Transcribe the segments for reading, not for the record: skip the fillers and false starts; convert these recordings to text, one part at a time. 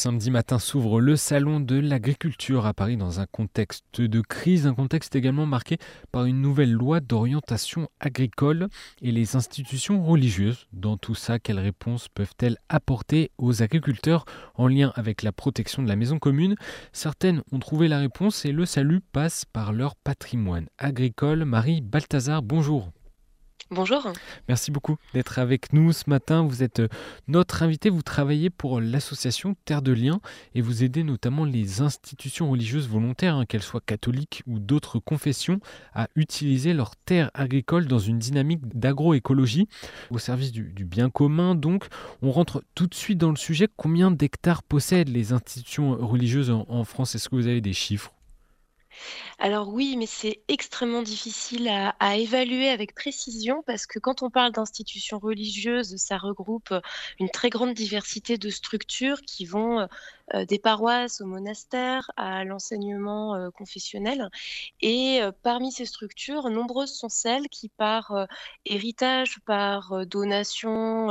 Ce samedi matin s'ouvre le salon de l'agriculture à Paris dans un contexte de crise, un contexte également marqué par une nouvelle loi d'orientation agricole et les institutions religieuses. Dans tout ça, quelles réponses peuvent-elles apporter aux agriculteurs en lien avec la protection de la maison commune? Certaines ont trouvé la réponse et le salut passe par leur patrimoine agricole. Marie Balthazar, bonjour. Bonjour. Merci beaucoup d'être avec nous ce matin. Vous êtes notre invité, vous travaillez pour l'association Terre de Liens et vous aidez notamment les institutions religieuses volontaires, qu'elles soient catholiques ou d'autres confessions, à utiliser leurs terres agricoles dans une dynamique d'agroécologie au service du bien commun. Donc, on rentre tout de suite dans le sujet. Combien d'hectares possèdent les institutions religieuses en France? Est-ce que vous avez des chiffres? Alors oui, mais c'est extrêmement difficile à évaluer avec précision parce que quand on parle d'institutions religieuses, ça regroupe une très grande diversité de structures qui vont des paroisses au monastère à l'enseignement confessionnel. Et parmi ces structures, nombreuses sont celles qui, par héritage, par donation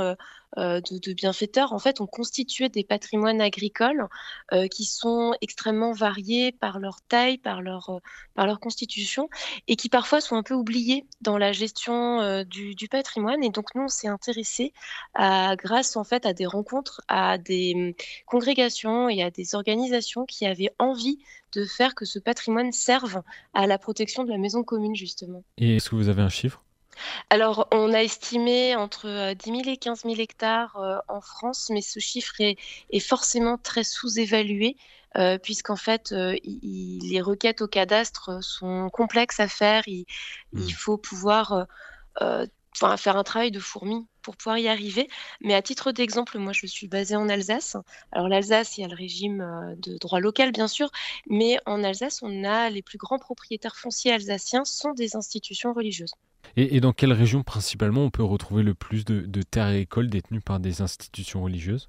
de bienfaiteurs, en fait, ont constitué des patrimoines agricoles qui sont extrêmement variés par leur taille, par leur constitution et qui parfois sont un peu oubliés dans la gestion du patrimoine. Et donc nous, on s'est intéressé grâce en fait à des rencontres, à des congrégations et à des organisations qui avaient envie de faire que ce patrimoine serve à la protection de la maison commune, justement. Et est-ce que vous avez un chiffre? Alors, on a estimé entre 10 000 et 15 000 hectares en France, mais ce chiffre est forcément très sous-évalué, puisqu'en fait, les requêtes au cadastre sont complexes à faire. Il Hmm. faut pouvoir enfin, faire un travail de fourmi pour pouvoir y arriver. Mais à titre d'exemple, moi, je suis basée en Alsace. Alors, l'Alsace, il y a le régime de droit local, bien sûr, mais en Alsace, on a les plus grands propriétaires fonciers alsaciens sont des institutions religieuses. Et dans quelle région principalement on peut retrouver le plus de terres agricoles détenues par des institutions religieuses?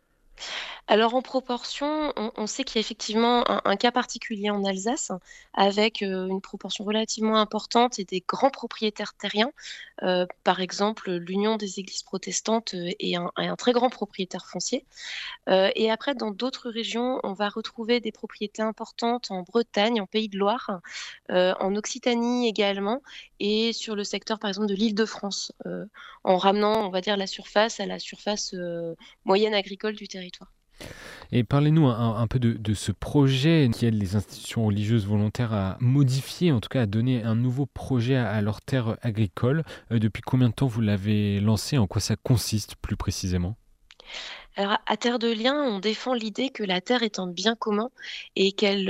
Alors en proportion, on sait qu'il y a effectivement un cas particulier en Alsace avec, une proportion relativement importante et des grands propriétaires terriens. Par exemple, l'Union des églises protestantes, est un très grand propriétaire foncier. Et après dans d'autres régions, on va retrouver des propriétés importantes en Bretagne, en Pays de Loire, en Occitanie également et sur le secteur par exemple de l'Île-de-France, en ramenant, on va dire, la surface à la surface, moyenne agricole du territoire. Et parlez-nous un peu de ce projet qui aide les institutions religieuses volontaires à modifier, en tout cas à donner un nouveau projet à leurs terres agricoles. Depuis combien de temps vous l'avez lancé? En quoi ça consiste plus précisément? Alors, à Terre de Liens, on défend l'idée que la terre est un bien commun et qu'elle,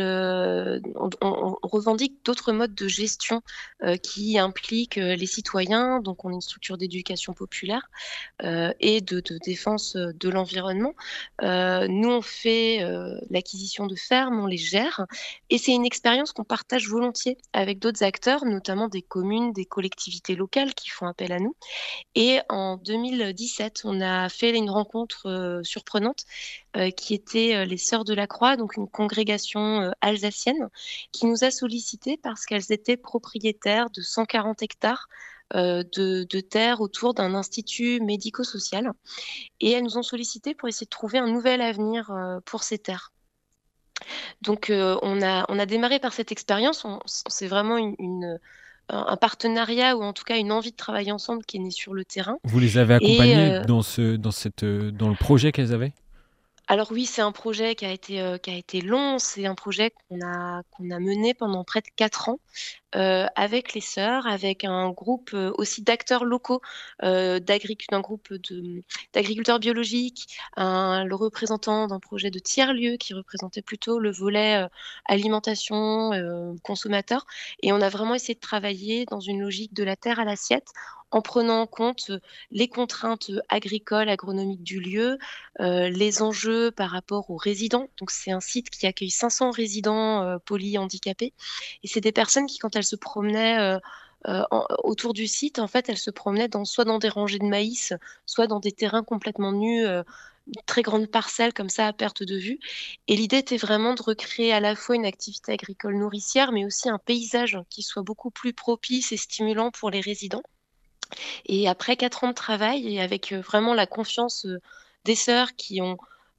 on revendique d'autres modes de gestion, qui impliquent, les citoyens. Donc on est une structure d'éducation populaire, et de défense, de l'environnement. Nous, on fait, l'acquisition de fermes, on les gère et c'est une expérience qu'on partage volontiers avec d'autres acteurs, notamment des communes, des collectivités locales qui font appel à nous. Et en 2017, on a fait une rencontre, surprenante, qui était, les Sœurs de la Croix, donc une congrégation, alsacienne, qui nous a sollicités parce qu'elles étaient propriétaires de 140 hectares, de terre autour d'un institut médico-social et elles nous ont sollicités pour essayer de trouver un nouvel avenir, pour ces terres. Donc, on a démarré par cette expérience. C'est vraiment un partenariat ou en tout cas une envie de travailler ensemble qui est née sur le terrain Vous les avez et accompagnées dans le projet qu'elles avaient? alors oui, c'est un projet qui a été long. C'est un projet qu'on a mené pendant près de 4 ans, avec les sœurs, avec un groupe, aussi d'acteurs locaux, d'un groupe d'agriculteurs biologiques, le représentant d'un projet de tiers-lieu qui représentait plutôt le volet, alimentation, consommateur et on a vraiment essayé de travailler dans une logique de la terre à l'assiette, en prenant en compte, les contraintes, agricoles, agronomiques du lieu, les enjeux par rapport aux résidents. Donc c'est un site qui accueille 500 résidents, polyhandicapés et c'est des personnes qui, quand elles se promenaient, autour du site, en fait, elles se promenaient soit dans des rangées de maïs, soit dans des terrains complètement nus, une très grande parcelle comme ça à perte de vue et l'idée était vraiment de recréer à la fois une activité agricole nourricière, mais aussi un paysage qui soit beaucoup plus propice et stimulant pour les résidents et après 4 ans de travail et avec, vraiment la confiance, des sœurs qui ont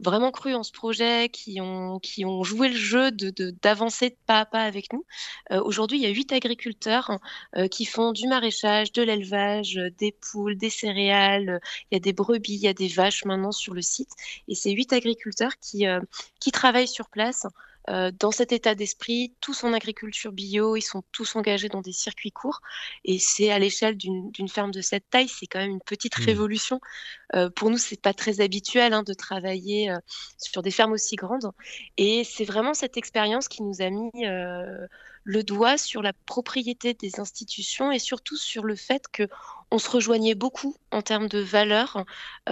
vraiment cru en ce projet, qui ont joué le jeu d'avancer de pas à pas avec nous. Aujourd'hui, il y a 8 agriculteurs, qui font du maraîchage, de l'élevage, des poules, des céréales, il y a des brebis, il y a des vaches maintenant sur le site et c'est 8 agriculteurs qui travaillent sur place, dans cet état d'esprit, tous en agriculture bio, ils sont tous engagés dans des circuits courts et c'est à l'échelle d'une ferme de cette taille, c'est quand même une petite Mmh. révolution. Pour nous, c'est pas très habituel, hein, de travailler, sur des fermes aussi grandes et c'est vraiment cette expérience qui nous a mis, le doigt sur la propriété des institutions et surtout sur le fait qu'on se rejoignait beaucoup en termes de valeurs,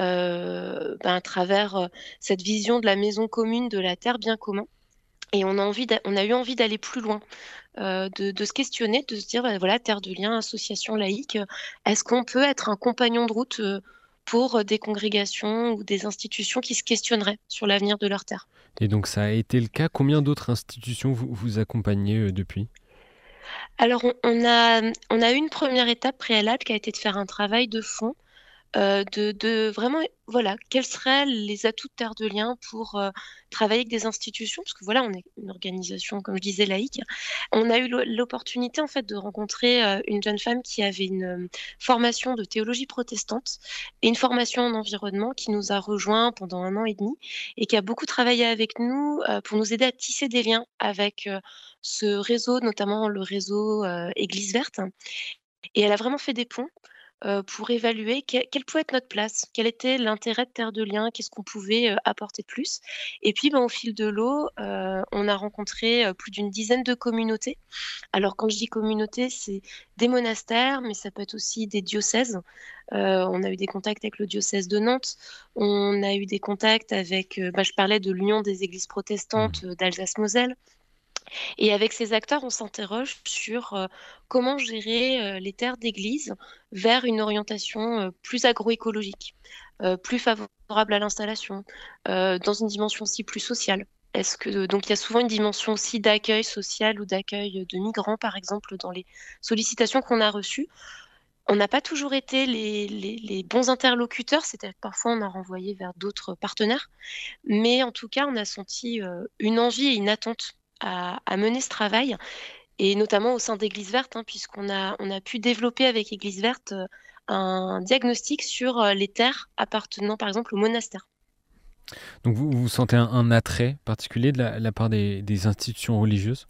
à travers, cette vision de la maison commune, de la terre bien commun et on a eu envie d'aller plus loin, de se questionner, de se dire: «Bah, voilà, Terre de Liens, association laïque, est-ce qu'on peut être un compagnon de route, pour, des congrégations ou des institutions qui se questionneraient sur l'avenir de leur terre?» Et donc ça a été le cas. Combien d'autres institutions vous accompagnez, depuis? Alors on a eu une première étape préalable qui a été de faire un travail de fond. De vraiment, voilà, quels seraient les atouts de Terre de Liens pour, travailler avec des institutions? Parce que voilà, on est une organisation, comme je disais, laïque. On a eu l'opportunité, en fait, de rencontrer, une jeune femme qui avait une, formation de théologie protestante et une formation en environnement qui nous a rejoints pendant 1 an et demi et qui a beaucoup travaillé avec nous, pour nous aider à tisser des liens avec, ce réseau, notamment le réseau, Église verte et elle a vraiment fait des ponts pour évaluer quelle pouvait être notre place, quel était l'intérêt de Terre de Liens, qu'est-ce qu'on pouvait, apporter de plus et puis, ben, au fil de l'eau, on a rencontré, plus d'une dizaine de communautés. Alors quand je dis communauté, c'est des monastères, mais ça peut être aussi des diocèses. On a eu des contacts avec le diocèse de Nantes, on a eu des contacts avec, je parlais de l'Union des églises Mmh. protestantes, d'Alsace-Moselle. Et avec ces acteurs, on s'interroge sur, comment gérer, les terres d'église vers une orientation, plus agroécologique, plus favorable à l'installation, dans une dimension aussi plus sociale. Est-ce que donc il y a souvent une dimension aussi d'accueil social ou d'accueil, de migrants, par exemple, dans les sollicitations qu'on a reçues. On n'a pas toujours été les bons interlocuteurs, c'est-à-dire que parfois on a renvoyé vers d'autres partenaires. Mais en tout cas, on a senti, une envie et une attente à mener ce travail et notamment au sein d'Église verte, hein, puisqu'on a pu développer avec Église verte, un diagnostic sur, les terres appartenant par exemple au monastère. Donc vous sentez un attrait particulier de la part des institutions religieuses?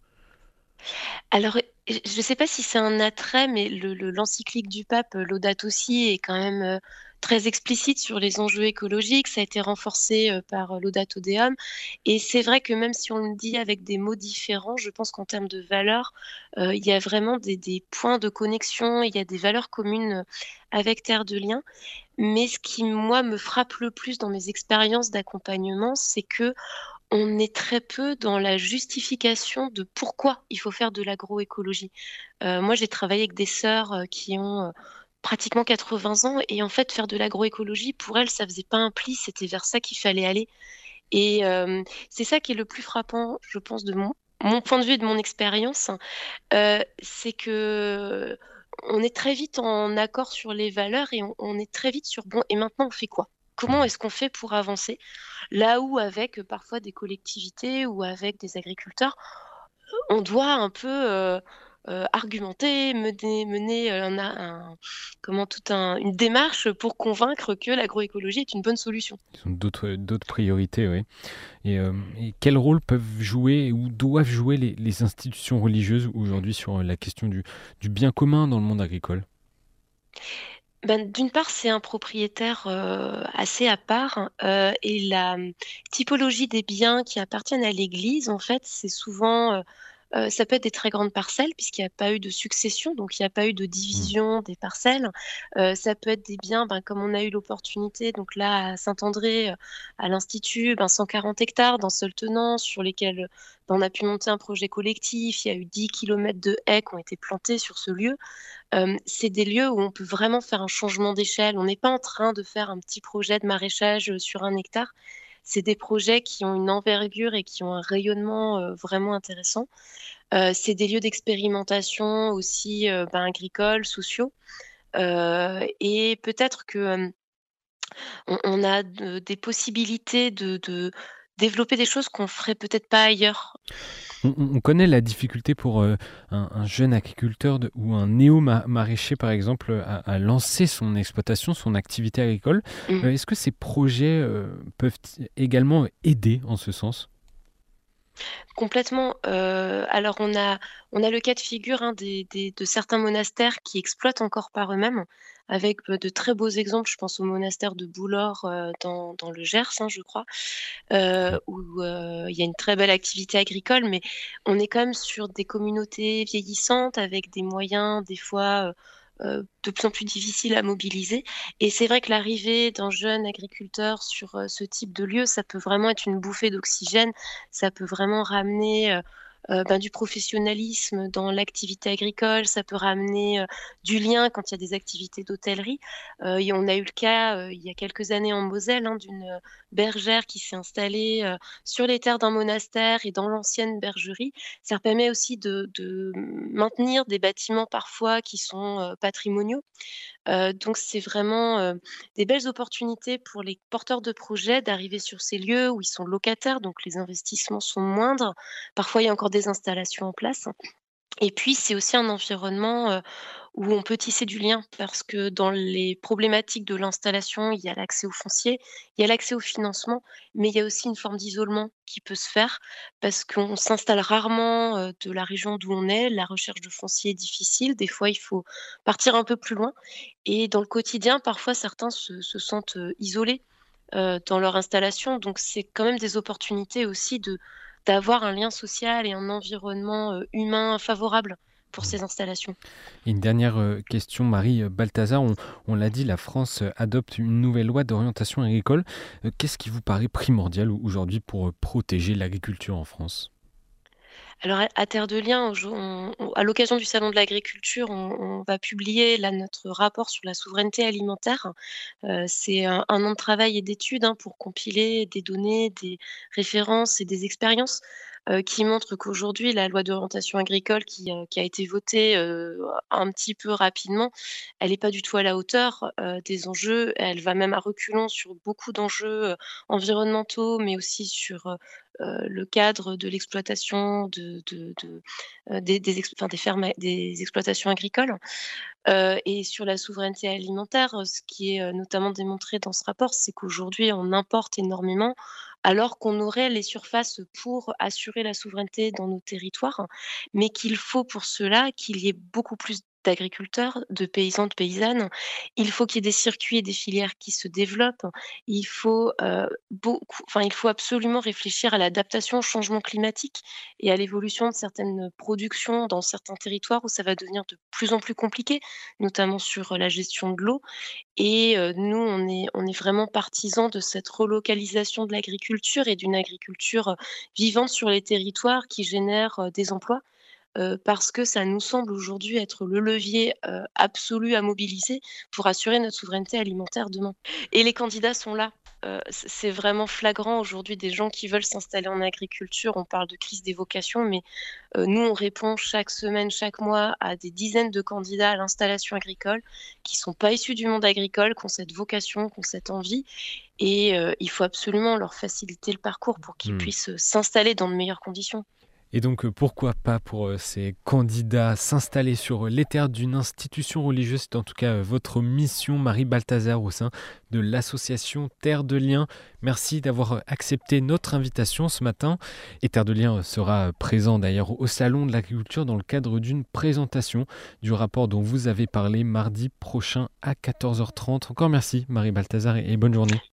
Alors, je ne sais pas si c'est un attrait, mais l'encyclique du pape, Laudato si, est quand même, très explicite sur les enjeux écologiques. Ça a été renforcé, par, Laudato Deum et c'est vrai que même si on le dit avec des mots différents, je pense qu'en termes de valeurs, il y a vraiment des points de connexion, il y a des valeurs communes, avec Terre de Liens. Mais ce qui, moi, me frappe le plus dans mes expériences d'accompagnement, c'est que on est très peu dans la justification de pourquoi il faut faire de l'agroécologie. Moi, j'ai travaillé avec des sœurs, qui ont, pratiquement 80 ans et en fait, faire de l'agroécologie, pour elles, ça faisait pas un pli, c'était vers ça qu'il fallait aller et c'est ça qui est le plus frappant, je pense, de mon point de vue et de mon expérience, c'est qu'on est très vite en accord sur les valeurs et on est très vite sur: «Bon et maintenant on fait quoi? Comment Mmh. est-ce qu'on fait pour avancer?» Là où avec, parfois des collectivités ou avec des agriculteurs, on doit un peu, argumenter, mener, un comment tout un une démarche pour convaincre que l'agroécologie est une bonne solution. Ils ont d'autres priorités, oui. Et quel rôle peuvent jouer ou doivent jouer les institutions religieuses aujourd'hui sur, la question du bien commun dans le monde agricole? Ben, d'une part, c'est un propriétaire, assez à part, et la, typologie des biens qui appartiennent à l'Église, en fait, c'est souvent, ça peut être des très grandes parcelles puisqu'il n'y a pas eu de succession, donc il n'y a pas eu de Mmh. division des parcelles. Ça peut être des biens, comme on a eu l'opportunité, donc là, à Saint-André, à l'Institut, 140 hectares d'un seul tenant sur lesquels, on a pu monter un projet collectif. Il y a eu 10 kilomètres de haies qui ont été plantées sur ce lieu. C'est des lieux où on peut vraiment faire un changement d'échelle. On n'est pas en train de faire un petit projet de maraîchage, sur 1 hectare. C'est des projets qui ont une envergure et qui ont un rayonnement, vraiment intéressant. C'est des lieux d'expérimentation aussi, agricoles, sociaux, et peut-être que, On a des possibilités de développer des choses qu'on ferait peut-être pas ailleurs. On connaît la difficulté pour, un jeune agriculteur ou un néo maraîcher par exemple, à lancer son exploitation, son activité agricole. Mmh. Est-ce que ces projets, peuvent également aider en ce sens? Complètement, alors on a le cas de figure, hein, de certains monastères qui exploitent encore par eux-mêmes avec, de très beaux exemples. Je pense au monastère de Boulor, dans le Gers, hein, je crois, Oui. où, il y a une très belle activité agricole, mais on est quand même sur des communautés vieillissantes avec des moyens des fois, de plus en plus difficiles à mobiliser et c'est vrai que l'arrivée d'un jeune agriculteur sur, ce type de lieu, ça peut vraiment être une bouffée d'oxygène. Ça peut vraiment ramener, ben, du professionnalisme dans l'activité agricole, ça peut ramener, du lien quand il y a des activités d'hôtellerie. Et on a eu le cas, il y a quelques années en Moselle, hein, d'une, bergère qui s'est installée, sur les terres d'un monastère et dans l'ancienne bergerie. Ça permet aussi de maintenir des bâtiments parfois qui sont, patrimoniaux. Donc c'est vraiment, des belles opportunités pour les porteurs de projets d'arriver sur ces lieux où ils sont locataires, donc les investissements sont moindres. Parfois, il y a encore des installations en place et puis c'est aussi un environnement, où on peut tisser du lien parce que dans les problématiques de l'installation, il y a l'accès au foncier, il y a l'accès au financement, mais il y a aussi une forme d'isolement qui peut se faire parce qu'on s'installe rarement, de la région d'où on est. La recherche de foncier est difficile, des fois il faut partir un peu plus loin et dans le quotidien, parfois certains se sentent, isolés, dans leur installation donc c'est quand même des opportunités aussi d'avoir un lien social et un environnement, humain favorable pour ces installations. Et une dernière, question, Marie, Balthazar, on l'a dit, la France, adopte une nouvelle loi d'orientation agricole. Qu'est-ce qui vous paraît primordial aujourd'hui pour, protéger l'agriculture en France? Alors à Terre de Liens, on à l'occasion du salon de l'agriculture, on va publier là notre rapport sur la souveraineté alimentaire. C'est un an de travail et d'études, hein, pour compiler des données, des références et des expériences, qui montrent qu'aujourd'hui la loi d'orientation agricole qui a été votée, un petit peu rapidement, elle est pas du tout à la hauteur, des enjeux. Elle va même à reculons sur beaucoup d'enjeux, environnementaux, mais aussi sur, le cadre de l'exploitation des enfin des fermes des exploitations agricoles. Et sur la souveraineté alimentaire, ce qui est, notamment démontré dans ce rapport, c'est qu'aujourd'hui on importe énormément alors qu'on aurait les surfaces pour assurer la souveraineté dans nos territoires, mais qu'il faut pour cela qu'il y ait beaucoup plus d'agriculteurs, de paysans, de paysannes. Il faut qu'il y ait des circuits et des filières qui se développent. Il faut, il faut absolument réfléchir à l'adaptation au changement climatique et à l'évolution de certaines productions dans certains territoires où ça va devenir de plus en plus compliqué, notamment sur, la gestion de l'eau et nous, on est vraiment partisans de cette relocalisation de l'agriculture et d'une agriculture, vivante sur les territoires qui génère, des emplois. Parce que ça nous semble aujourd'hui être le levier, absolu à mobiliser pour assurer notre souveraineté alimentaire demain. Et les candidats sont là. C'est vraiment flagrant aujourd'hui des gens qui veulent s'installer en agriculture. On parle de crise des vocations, mais nous, on répond chaque semaine, chaque mois à des dizaines de candidats à l'installation agricole qui sont pas issus du monde agricole, qui ont cette vocation, qui ont cette envie et il faut absolument leur faciliter le parcours pour qu'ils Mmh. puissent, s'installer dans de meilleures conditions. Et donc, pourquoi pas pour, ces candidats s'installer sur, les terres d'une institution religieuse. C'est en tout cas, votre mission, Marie Balthazar, au sein de l'association Terre de Liens. Merci d'avoir, accepté notre invitation ce matin et Terre de Liens, sera, présent d'ailleurs au salon de l'agriculture dans le cadre d'une présentation du rapport dont vous avez parlé mardi prochain à 14h30. Encore merci Marie Balthazar et bonne journée.